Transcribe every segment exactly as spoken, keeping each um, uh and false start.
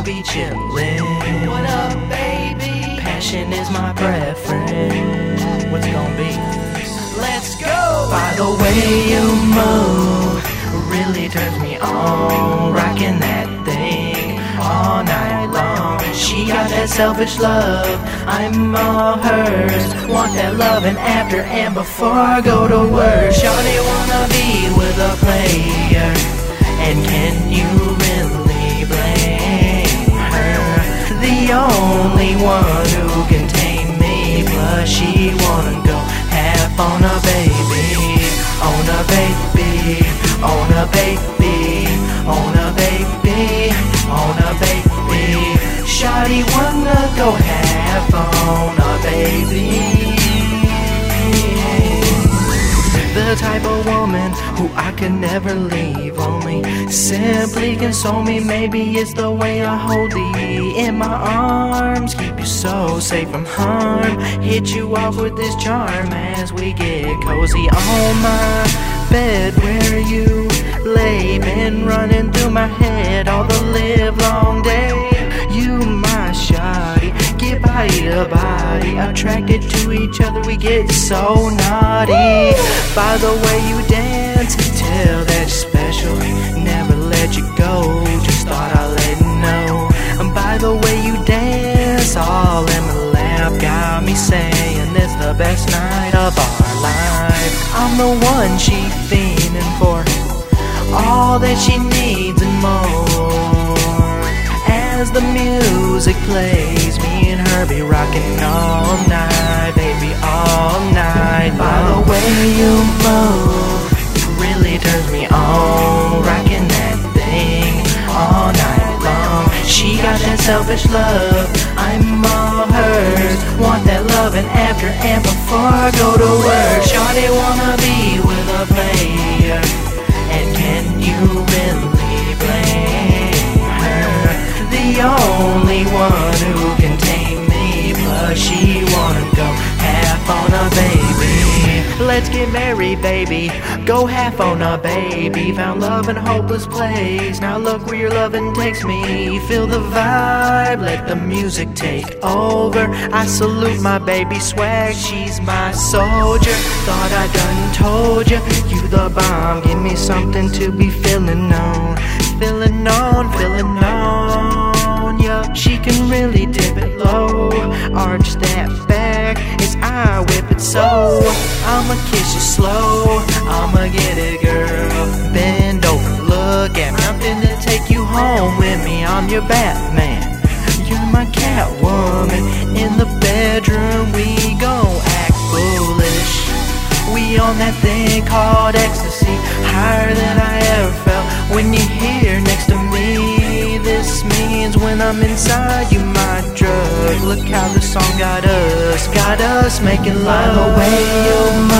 be chillin'. What up, baby? Passion is my preference. What's it gonna be? Let's go! By the way you move, really turns me on. Rockin' that thing all night long. She got that selfish love, I'm all hers. Want that loving after and before I go to work. Shawty wanna be with a player, and can you really blame her? The only one who can tame me. Plus she wanna go half on a baby, on a baby, on a baby, on a baby, on a baby. Shawty wanna go half on a baby. The type of woman who I could never leave, only simply console me. Maybe it's the way I hold thee in my arms, keep you so safe from harm. Hit you off with this charm as we get cozy on my bed where you lay. Been running through my head all the live long day. You my shawty, get body to body, attracted to each other, we get so naughty. By the way you dance, tell that you're special, never let you go, just thought I'd let you know. And by the way you dance, all in my lap, got me saying it's the best night of our life. I'm the one she fiending for, all that she needs and more. As the music plays, me and her be rocking all night, baby, all night. By the way you move, it really turns me on. Rocking that thing all night long. She got that selfish love, I'm all hers. Want that loving after and before I go to work. Shawty wanna be with a player, and can you really blame her? The only one who can tame me. Plus she wanna go half on a baby. Let's get married, baby, go half on a baby. Found love in a hopeless place, now look where your loving takes me. Feel the vibe, let the music take over. I salute my baby swag, she's my soldier. Thought I done told you, you the bomb. Give me something to be feeling on, feeling on, feeling on. Yeah, she can really dip it low, arch that back as I whip it so. I'ma kiss you slow, I'ma get it, girl. Bend over, look at me, I'm finna take you home with me. I'm your Batman, you're my Catwoman. In the bedroom we gon' act foolish. We on that thing called ecstasy, higher than I ever felt. When you're here next to me, this means when I'm inside you my drug. Look how the song got us, got us making love. The way you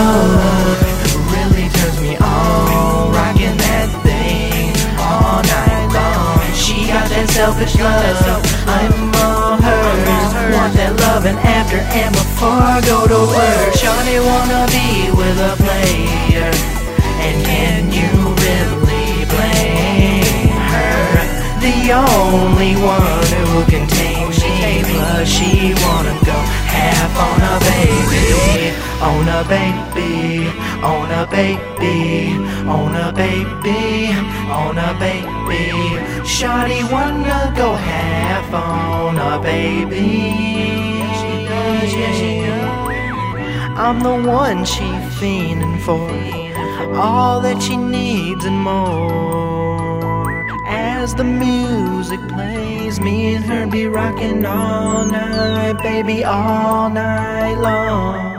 move really turns me on. Rocking that thing all night long. She got that selfish love, I'm all hers. Want that loving after and before I go to work. Shawty wanna be with a player, and can you really blame her? The only one who can tame me. Plus she wanna go half on a baby, on a baby, on a baby, on a baby, on a baby. Shawty wanna go half on a baby. I'm the one she fiending for, all that she needs and more. As the music plays, me and her be rocking all night, baby, all night long.